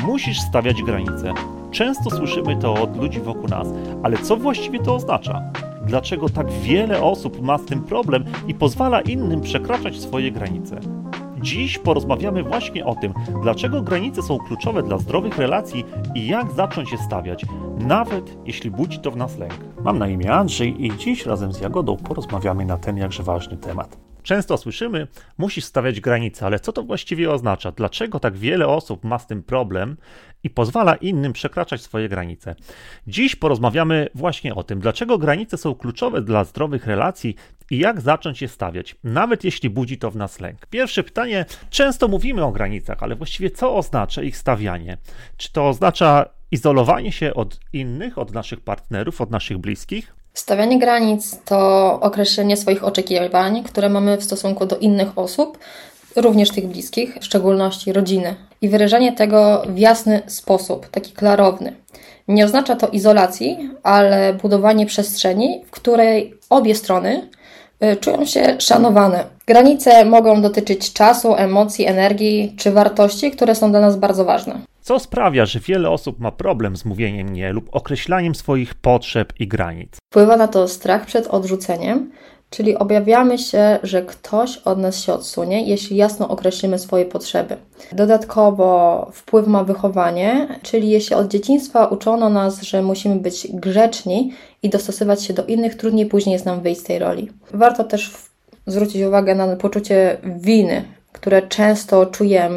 Musisz stawiać granice. Często słyszymy to od ludzi wokół nas, ale co właściwie to oznacza? Dlaczego tak wiele osób ma z tym problem i pozwala innym przekraczać swoje granice? Dziś porozmawiamy właśnie o tym, dlaczego granice są kluczowe dla zdrowych relacji i jak zacząć je stawiać, nawet jeśli budzi to w nas lęk. Mam na imię Andrzej i dziś razem z Jagodą porozmawiamy na ten jakże ważny temat. Często słyszymy, musisz stawiać granice, ale co to właściwie oznacza? Dlaczego tak wiele osób ma z tym problem i pozwala innym przekraczać swoje granice? Dziś porozmawiamy właśnie o tym, dlaczego granice są kluczowe dla zdrowych relacji i jak zacząć je stawiać, nawet jeśli budzi to w nas lęk. Pierwsze pytanie, często mówimy o granicach, ale właściwie co oznacza ich stawianie? Czy to oznacza izolowanie się od innych, od naszych partnerów, od naszych bliskich? Stawianie granic to określenie swoich oczekiwań, które mamy w stosunku do innych osób, również tych bliskich, w szczególności rodziny. I wyrażanie tego w jasny sposób, taki klarowny. Nie oznacza to izolacji, ale budowanie przestrzeni, w której obie strony czują się szanowane. Granice mogą dotyczyć czasu, emocji, energii czy wartości, które są dla nas bardzo ważne. Co sprawia, że wiele osób ma problem z mówieniem nie lub określaniem swoich potrzeb i granic? Wpływa na to strach przed odrzuceniem, czyli obawiamy się, że ktoś od nas się odsunie, jeśli jasno określimy swoje potrzeby. Dodatkowo wpływ ma wychowanie, czyli jeśli od dzieciństwa uczono nas, że musimy być grzeczni i dostosować się do innych, trudniej później jest nam wyjść z tej roli. Warto też zwrócić uwagę na poczucie winy, które często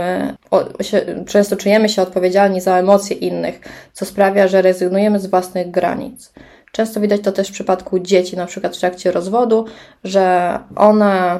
czujemy się odpowiedzialni za emocje innych, co sprawia, że rezygnujemy z własnych granic. Często widać to też w przypadku dzieci, na przykład w trakcie rozwodu, że one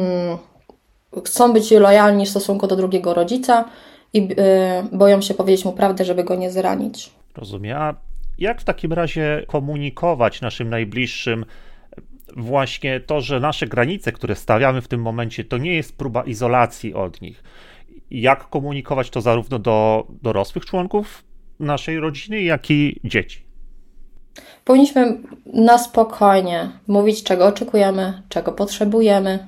chcą być lojalni w stosunku do drugiego rodzica i boją się powiedzieć mu prawdę, żeby go nie zranić. Rozumiem. A jak w takim razie komunikować naszym najbliższym właśnie to, że nasze granice, które stawiamy w tym momencie, to nie jest próba izolacji od nich? Jak komunikować to zarówno do dorosłych członków naszej rodziny, jak i dzieci? Powinniśmy na spokojnie mówić, czego oczekujemy, czego potrzebujemy.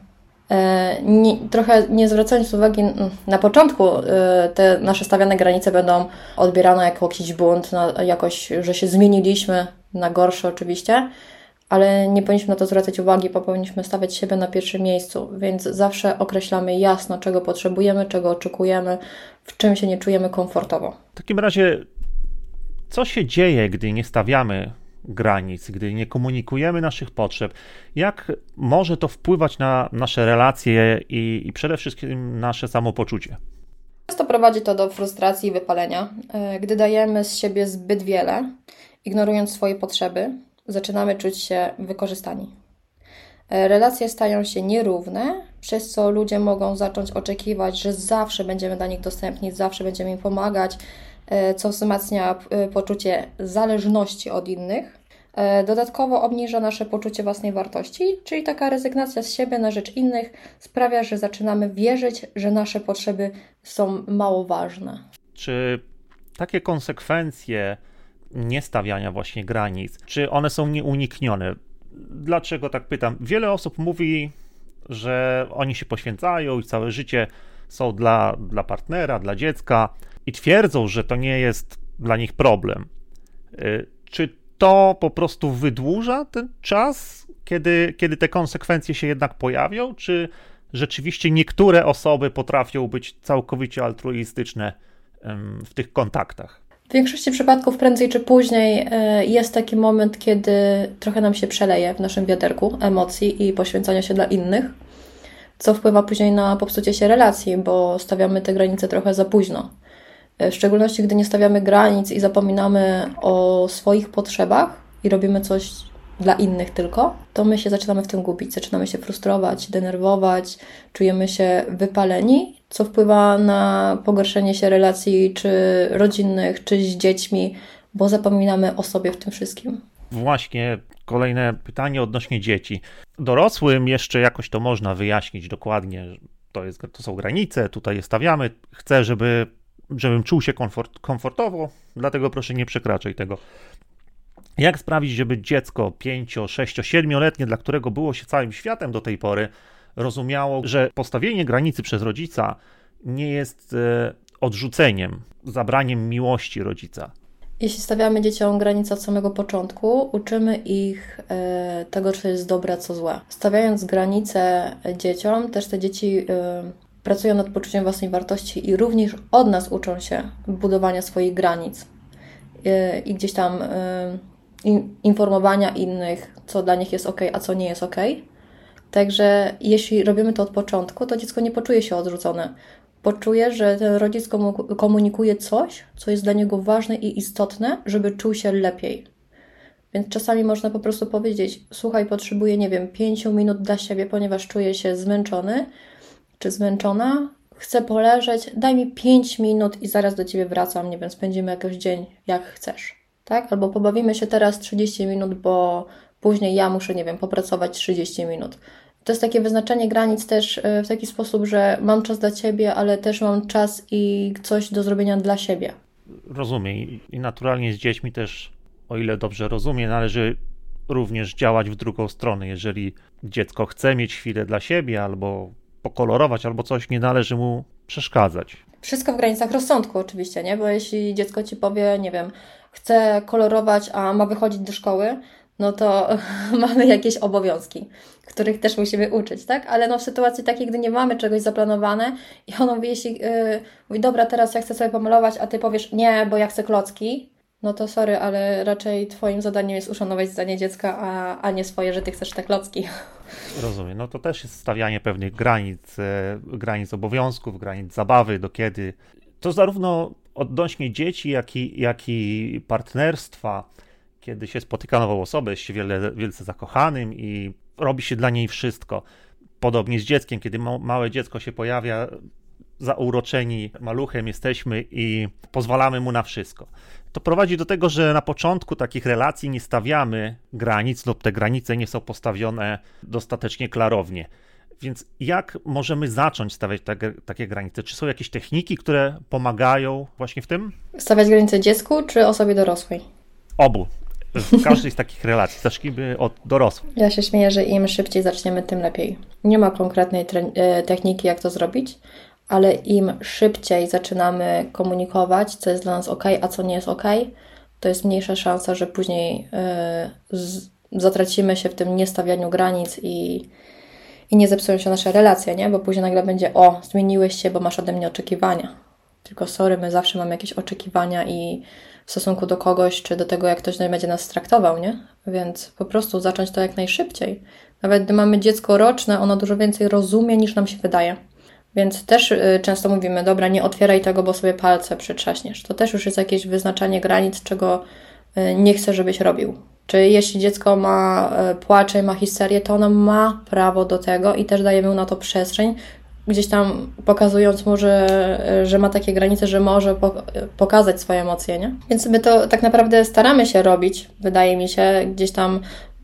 Trochę nie zwracając uwagi na początku, te nasze stawiane granice będą odbierane jako jakiś bunt, że się zmieniliśmy na gorsze oczywiście, ale nie powinniśmy na to zwracać uwagi, bo powinniśmy stawiać siebie na pierwszym miejscu, więc zawsze określamy jasno, czego potrzebujemy, czego oczekujemy, w czym się nie czujemy komfortowo. W takim razie, co się dzieje, gdy nie stawiamy granic, gdy nie komunikujemy naszych potrzeb? Jak może to wpływać na nasze relacje i przede wszystkim nasze samopoczucie? Często prowadzi to do frustracji i wypalenia. Gdy dajemy z siebie zbyt wiele, ignorując swoje potrzeby, zaczynamy czuć się wykorzystani. Relacje stają się nierówne, przez co ludzie mogą zacząć oczekiwać, że zawsze będziemy dla nich dostępni, zawsze będziemy im pomagać, co wzmacnia poczucie zależności od innych. Dodatkowo obniża nasze poczucie własnej wartości, czyli taka rezygnacja z siebie na rzecz innych sprawia, że zaczynamy wierzyć, że nasze potrzeby są mało ważne. Czy takie konsekwencje niestawiania właśnie granic, czy one są nieuniknione? Dlaczego tak pytam? Wiele osób mówi, że oni się poświęcają i całe życie są dla partnera, dla dziecka i twierdzą, że to nie jest dla nich problem. Czy to po prostu wydłuża ten czas, kiedy te konsekwencje się jednak pojawią? Czy rzeczywiście niektóre osoby potrafią być całkowicie altruistyczne w tych kontaktach? W większości przypadków prędzej czy później jest taki moment, kiedy trochę nam się przeleje w naszym wiaderku emocji i poświęcania się dla innych, co wpływa później na popsucie się relacji, bo stawiamy te granice trochę za późno. W szczególności, gdy nie stawiamy granic i zapominamy o swoich potrzebach i robimy coś dla innych tylko, to my się zaczynamy w tym gubić, zaczynamy się frustrować, denerwować, czujemy się wypaleni, co wpływa na pogorszenie się relacji czy rodzinnych, czy z dziećmi, bo zapominamy o sobie w tym wszystkim. Właśnie kolejne pytanie odnośnie dzieci. Dorosłym jeszcze jakoś to można wyjaśnić dokładnie, to są granice, tutaj je stawiamy, chcę, żebym czuł się komfortowo, dlatego proszę nie przekraczaj tego. Jak sprawić, żeby dziecko 5, 6, 7-letnie, dla którego było się całym światem do tej pory, rozumiało, że postawienie granicy przez rodzica nie jest odrzuceniem, zabraniem miłości rodzica. Jeśli stawiamy dzieciom granice od samego początku, uczymy ich tego, co jest dobre, co złe. Stawiając granice dzieciom, też te dzieci pracują nad poczuciem własnej wartości i również od nas uczą się budowania swoich granic i gdzieś tam informowania innych, co dla nich jest ok, a co nie jest ok. Także jeśli robimy to od początku, to dziecko nie poczuje się odrzucone. Poczuje, że ten rodzic komunikuje coś, co jest dla niego ważne i istotne, żeby czuł się lepiej. Więc czasami można po prostu powiedzieć: słuchaj, potrzebuję, 5 minut dla siebie, ponieważ czuję się zmęczony czy zmęczona, chcę poleżeć, daj mi 5 minut i zaraz do Ciebie wracam, spędzimy jakiś dzień jak chcesz, tak? Albo pobawimy się teraz 30 minut, bo później ja muszę, popracować 30 minut. To jest takie wyznaczenie granic też w taki sposób, że mam czas dla Ciebie, ale też mam czas i coś do zrobienia dla siebie. Rozumiem. I naturalnie z dziećmi też, o ile dobrze rozumiem, należy również działać w drugą stronę. Jeżeli dziecko chce mieć chwilę dla siebie albo pokolorować, albo coś, nie należy mu przeszkadzać. Wszystko w granicach rozsądku oczywiście, nie? Bo jeśli dziecko Ci powie, chcę kolorować, a ma wychodzić do szkoły, no to mamy jakieś obowiązki, których też musimy uczyć, tak? Ale w sytuacji takiej, gdy nie mamy czegoś zaplanowane i ono mówi, mówi, dobra, teraz ja chcę sobie pomalować, a Ty powiesz, nie, bo ja chcę klocki, no to sorry, ale raczej Twoim zadaniem jest uszanować zdanie dziecka, a nie swoje, że Ty chcesz te klocki. Rozumiem. No to też jest stawianie pewnych granic obowiązków, granic zabawy, do kiedy. To zarówno odnośnie dzieci, jak i partnerstwa, kiedy się spotyka nową osobę, jest się wielce zakochanym i robi się dla niej wszystko. Podobnie z dzieckiem, kiedy małe dziecko się pojawia, zauroczeni maluchem jesteśmy i pozwalamy mu na wszystko. To prowadzi do tego, że na początku takich relacji nie stawiamy granic lub te granice nie są postawione dostatecznie klarownie. Więc jak możemy zacząć stawiać takie granice? Czy są jakieś techniki, które pomagają właśnie w tym? Stawiać granice dziecku czy osobie dorosłej? Obu. W każdej z takich relacji. Zacznijmy od dorosłych. Ja się śmieję, że im szybciej zaczniemy, tym lepiej. Nie ma konkretnej techniki, jak to zrobić, ale im szybciej zaczynamy komunikować, co jest dla nas ok, a co nie jest ok, to jest mniejsza szansa, że później zatracimy się w tym niestawianiu granic i nie zepsują się nasze relacje, nie? Bo później nagle będzie: zmieniłeś się, bo masz ode mnie oczekiwania. Tylko sorry, my zawsze mamy jakieś oczekiwania i w stosunku do kogoś, czy do tego, jak ktoś będzie nas traktował, nie? Więc po prostu zacząć to jak najszybciej. Nawet gdy mamy dziecko roczne, ono dużo więcej rozumie, niż nam się wydaje. Więc też często mówimy: dobra, nie otwieraj tego, bo sobie palce przytrzaśniesz. To też już jest jakieś wyznaczanie granic, czego nie chcę, żebyś robił. Czy jeśli dziecko płacze i ma histerię, to ono ma prawo do tego i też dajemy mu na to przestrzeń, gdzieś tam pokazując mu, że ma takie granice, że może pokazać swoje emocje, nie? Więc my to tak naprawdę staramy się robić, wydaje mi się, gdzieś tam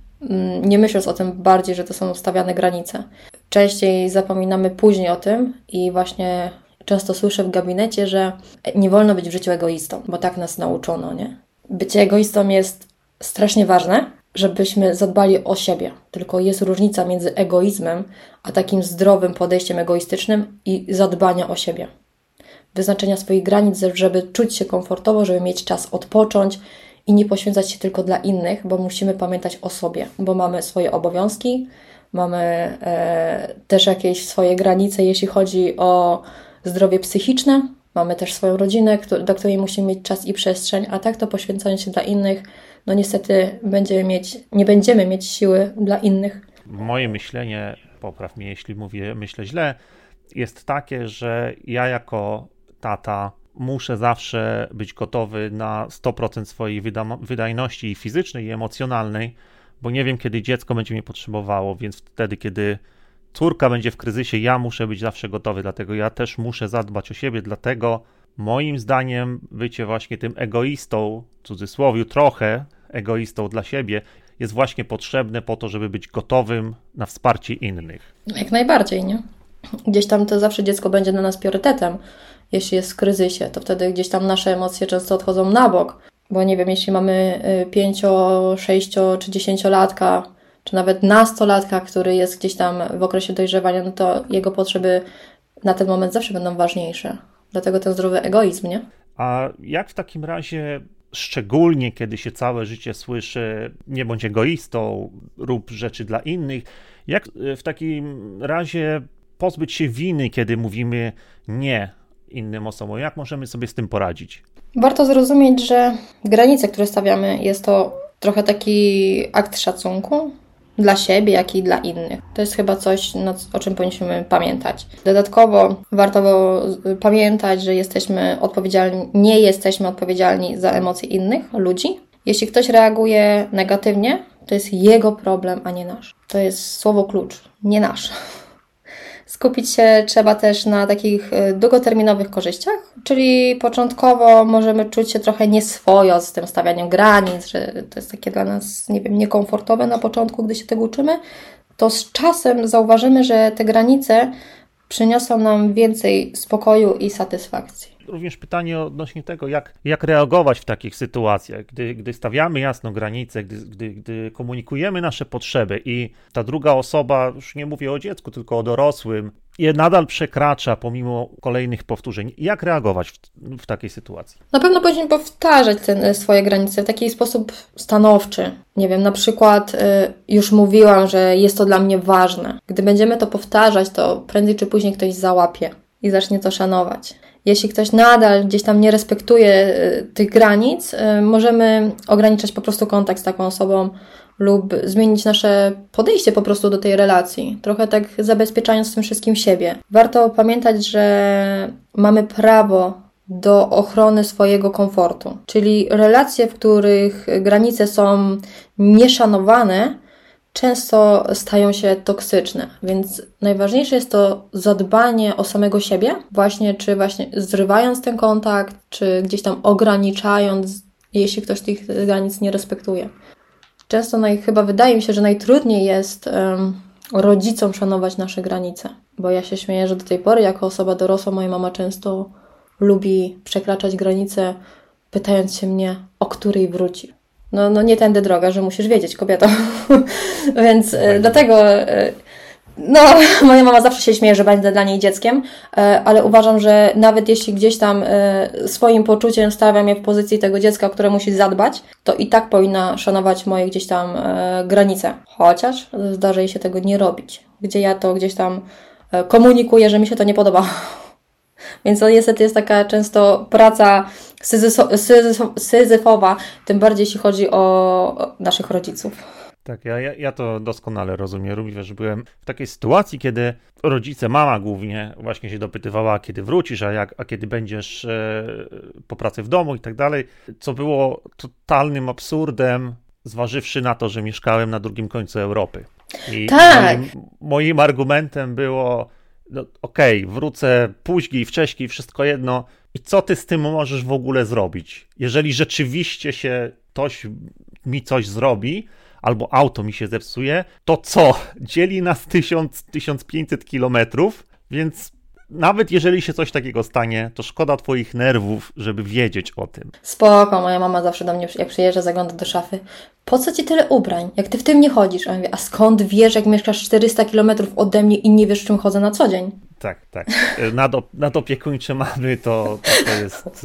nie myśląc o tym bardziej, że to są stawiane granice. Częściej zapominamy później o tym i właśnie często słyszę w gabinecie, że nie wolno być w życiu egoistą, bo tak nas nauczono, nie? Bycie egoistą jest strasznie ważne, żebyśmy zadbali o siebie. Tylko jest różnica między egoizmem, a takim zdrowym podejściem egoistycznym i zadbania o siebie. Wyznaczenia swoich granic, żeby czuć się komfortowo, żeby mieć czas odpocząć i nie poświęcać się tylko dla innych, bo musimy pamiętać o sobie, bo mamy swoje obowiązki, mamy też jakieś swoje granice, jeśli chodzi o zdrowie psychiczne, mamy też swoją rodzinę, do której musimy mieć czas i przestrzeń, a tak to poświęcając się dla innych, no niestety nie będziemy mieć siły dla innych. Moje myślenie, popraw mnie jeśli myślę źle, jest takie, że ja jako tata muszę zawsze być gotowy na 100% swojej wydajności fizycznej i emocjonalnej, bo nie wiem, kiedy dziecko będzie mnie potrzebowało, więc wtedy, kiedy córka będzie w kryzysie, ja muszę być zawsze gotowy, dlatego ja też muszę zadbać o siebie, dlatego moim zdaniem bycie właśnie tym egoistą, w cudzysłowie trochę egoistą dla siebie, jest właśnie potrzebne po to, żeby być gotowym na wsparcie innych. Jak najbardziej, nie? Gdzieś tam to zawsze dziecko będzie dla nas priorytetem. Jeśli jest w kryzysie, to wtedy gdzieś tam nasze emocje często odchodzą na bok. Bo nie wiem, jeśli mamy 5, 6 czy 10-latka, czy nawet nastolatka, który jest gdzieś tam w okresie dojrzewania, no to jego potrzeby na ten moment zawsze będą ważniejsze. Dlatego ten zdrowy egoizm, nie? A jak w takim razie, szczególnie kiedy się całe życie słyszy, nie bądź egoistą, rób rzeczy dla innych, jak w takim razie pozbyć się winy, kiedy mówimy nie innym osobom? Jak możemy sobie z tym poradzić? Warto zrozumieć, że granice, które stawiamy, jest to trochę taki akt szacunku dla siebie, jak i dla innych. To jest chyba coś, o czym powinniśmy pamiętać. Dodatkowo warto pamiętać, że nie jesteśmy odpowiedzialni za emocje innych ludzi. Jeśli ktoś reaguje negatywnie, to jest jego problem, a nie nasz. To jest słowo klucz, nie nasz. Skupić się trzeba też na takich długoterminowych korzyściach, czyli początkowo możemy czuć się trochę nieswojo z tym stawianiem granic, że to jest takie dla nas, nie wiem, niekomfortowe na początku, gdy się tego uczymy, to z czasem zauważymy, że te granice przyniosą nam więcej spokoju i satysfakcji. Również pytanie odnośnie tego, jak reagować w takich sytuacjach, gdy stawiamy jasno granice, gdy komunikujemy nasze potrzeby i ta druga osoba, już nie mówię o dziecku, tylko o dorosłym, je nadal przekracza pomimo kolejnych powtórzeń. Jak reagować w takiej sytuacji? Na pewno powinniśmy powtarzać swoje granice w taki sposób stanowczy. Nie wiem, na przykład już mówiłam, że jest to dla mnie ważne. Gdy będziemy to powtarzać, to prędzej czy później ktoś załapie i zacznie to szanować. Jeśli ktoś nadal gdzieś tam nie respektuje tych granic, możemy ograniczać po prostu kontakt z taką osobą lub zmienić nasze podejście po prostu do tej relacji. Trochę tak zabezpieczając w tym wszystkim siebie. Warto pamiętać, że mamy prawo do ochrony swojego komfortu. Czyli relacje, w których granice są nieszanowane, często stają się toksyczne, więc najważniejsze jest to zadbanie o samego siebie, czy właśnie zrywając ten kontakt, czy gdzieś tam ograniczając, jeśli ktoś tych granic nie respektuje. Często chyba wydaje mi się, że najtrudniej jest rodzicom szanować nasze granice, bo ja się śmieję, że do tej pory jako osoba dorosła moja mama często lubi przekraczać granice, pytając się mnie, o której wróci. No nie tędy droga, że musisz wiedzieć, kobieto. Więc dlatego moja mama zawsze się śmieje, że będę dla niej dzieckiem, ale uważam, że nawet jeśli gdzieś tam swoim poczuciem stawiam je w pozycji tego dziecka, które musi zadbać, to i tak powinna szanować moje gdzieś tam granice. Chociaż zdarza jej się tego nie robić, gdzie ja to gdzieś tam komunikuję, że mi się to nie podoba. Więc to niestety jest taka często praca syzyfowa, tym bardziej jeśli chodzi o naszych rodziców. Tak, ja to doskonale rozumiem. Również byłem w takiej sytuacji, kiedy rodzice, mama głównie właśnie się dopytywała, kiedy wrócisz, a kiedy będziesz po pracy w domu i tak dalej, co było totalnym absurdem, zważywszy na to, że mieszkałem na drugim końcu Europy. I tak. Moim argumentem było, no okej, wrócę później, wcześniej, wszystko jedno. I co ty z tym możesz w ogóle zrobić? Jeżeli rzeczywiście ktoś mi coś zrobi, albo auto mi się zepsuje, to co? Dzieli nas 1500 kilometrów, więc nawet jeżeli się coś takiego stanie, to szkoda twoich nerwów, żeby wiedzieć o tym. Spoko, moja mama zawsze do mnie, jak przyjeżdża, zagląda do szafy. Po co ci tyle ubrań? Jak ty w tym nie chodzisz? A ja mówię, a skąd wiesz, jak mieszkasz 400 kilometrów ode mnie i nie wiesz, w czym chodzę na co dzień? Tak. Nadopiekuńcze mamy to jest...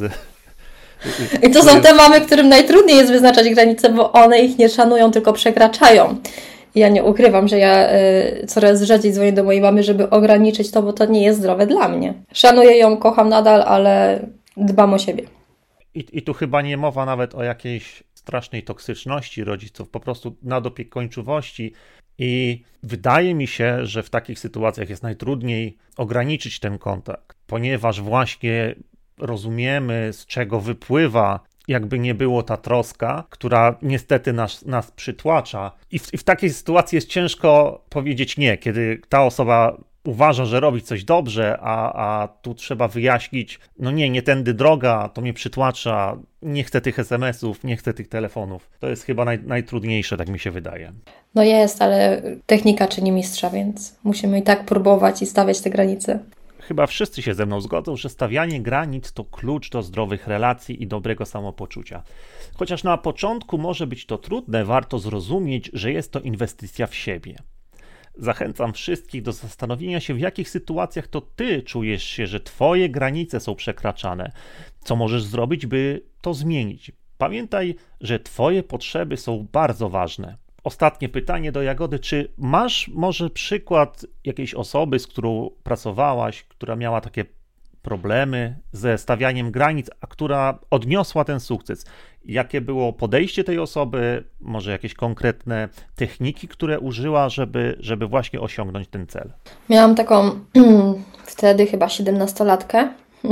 I to są te mamy, którym najtrudniej jest wyznaczać granice, bo one ich nie szanują, tylko przekraczają. Ja nie ukrywam, że ja coraz rzadziej dzwonię do mojej mamy, żeby ograniczyć to, bo to nie jest zdrowe dla mnie. Szanuję ją, kocham nadal, ale dbam o siebie. I tu chyba nie mowa nawet o jakiejś strasznej toksyczności rodziców, po prostu nadopiekuńczości. I wydaje mi się, że w takich sytuacjach jest najtrudniej ograniczyć ten kontakt, ponieważ właśnie rozumiemy, z czego wypływa, jakby nie było, ta troska, która niestety nas przytłacza. I w takiej sytuacji jest ciężko powiedzieć nie, kiedy ta osoba uważa, że robi coś dobrze, a tu trzeba wyjaśnić, no nie tędy droga, to mnie przytłacza, nie chcę tych SMS-ów, nie chcę tych telefonów. To jest chyba najtrudniejsze, tak mi się wydaje. No jest, ale technika czyni mistrza, więc musimy i tak próbować i stawiać te granice. Chyba wszyscy się ze mną zgodzą, że stawianie granic to klucz do zdrowych relacji i dobrego samopoczucia. Chociaż na początku może być to trudne, warto zrozumieć, że jest to inwestycja w siebie. Zachęcam wszystkich do zastanowienia się, w jakich sytuacjach to ty czujesz się, że twoje granice są przekraczane. Co możesz zrobić, by to zmienić? Pamiętaj, że twoje potrzeby są bardzo ważne. Ostatnie pytanie do Jagody. Czy masz może przykład jakiejś osoby, z którą pracowałaś, która miała takie problemy ze stawianiem granic, a która odniosła ten sukces? Jakie było podejście tej osoby, może jakieś konkretne techniki, które użyła, żeby właśnie osiągnąć ten cel? Miałam taką wtedy chyba 17-latkę,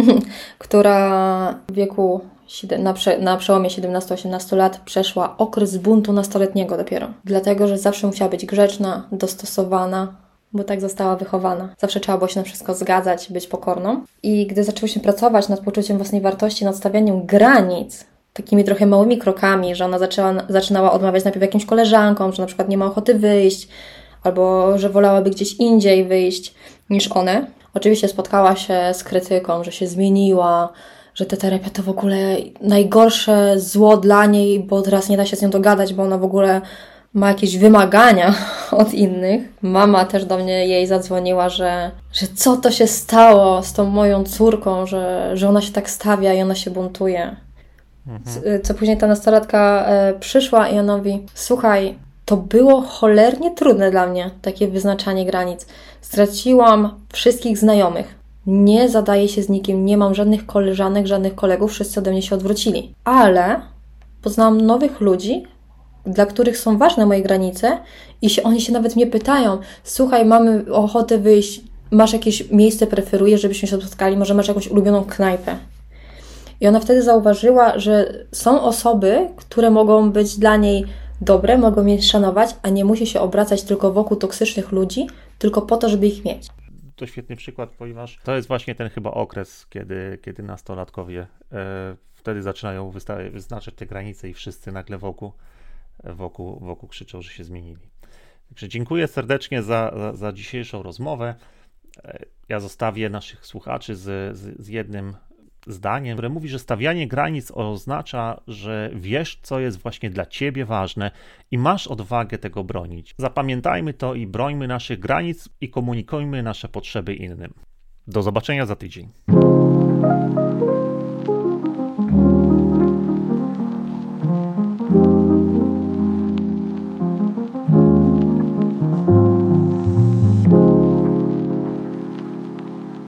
która w wieku na przełomie 17-18 lat przeszła okres buntu nastoletniego dopiero. Dlatego, że zawsze musiała być grzeczna, dostosowana, bo tak została wychowana. Zawsze trzeba było się na wszystko zgadzać, być pokorną. I gdy zaczęłyśmy pracować nad poczuciem własnej wartości, nad stawianiem granic, takimi trochę małymi krokami, że ona zaczynała odmawiać najpierw jakimś koleżankom, że na przykład nie ma ochoty wyjść, albo że wolałaby gdzieś indziej wyjść niż one. Oczywiście spotkała się z krytyką, że się zmieniła, że ta terapia to w ogóle najgorsze zło dla niej, bo teraz nie da się z nią dogadać, bo ona w ogóle ma jakieś wymagania od innych. Mama też do mnie jej zadzwoniła, że co to się stało z tą moją córką, że ona się tak stawia i ona się buntuje. Co później ta nastolatka przyszła i ona mówi: słuchaj, to było cholernie trudne dla mnie, takie wyznaczanie granic. Straciłam wszystkich znajomych. Nie zadaję się z nikim, nie mam żadnych koleżanek, żadnych kolegów, wszyscy ode mnie się odwrócili. Ale poznałam nowych ludzi, dla których są ważne moje granice i oni się nawet mnie pytają: słuchaj, mamy ochotę wyjść, masz jakieś miejsce, preferujesz, żebyśmy się spotkali, może masz jakąś ulubioną knajpę. I ona wtedy zauważyła, że są osoby, które mogą być dla niej dobre, mogą je szanować, a nie musi się obracać tylko wokół toksycznych ludzi, tylko po to, żeby ich mieć. To świetny przykład, ponieważ to jest właśnie ten chyba okres, kiedy nastolatkowie wtedy zaczynają wyznaczać te granice i wszyscy nagle wokół krzyczą, że się zmienili. Także dziękuję serdecznie za dzisiejszą rozmowę. Ja zostawię naszych słuchaczy z jednym zdaniem, które mówi, że stawianie granic oznacza, że wiesz, co jest właśnie dla ciebie ważne i masz odwagę tego bronić. Zapamiętajmy to i brońmy naszych granic i komunikujmy nasze potrzeby innym. Do zobaczenia za tydzień.